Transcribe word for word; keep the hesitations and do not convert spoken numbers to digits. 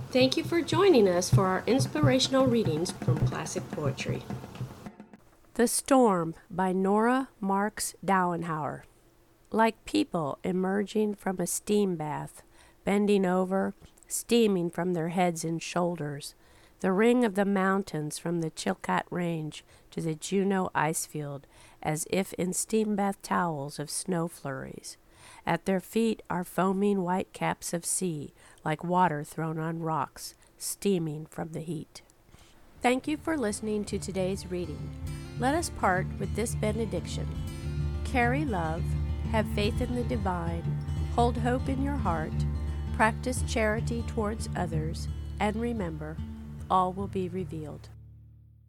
Thank you for joining us for our inspirational readings from classic poetry. The Storm by Nora Marks Dowenhauer. Like people emerging from a steam bath, bending over, steaming from their heads and shoulders, the ring of the mountains from the Chilkat Range to the Juneau icefield, as if in steam bath towels of snow flurries. At their feet are foaming white caps of sea, like water thrown on rocks, steaming from the heat. Thank you for listening to today's reading. Let us part with this benediction. Carry love, have faith in the divine, hold hope in your heart, practice charity towards others, and remember, all will be revealed.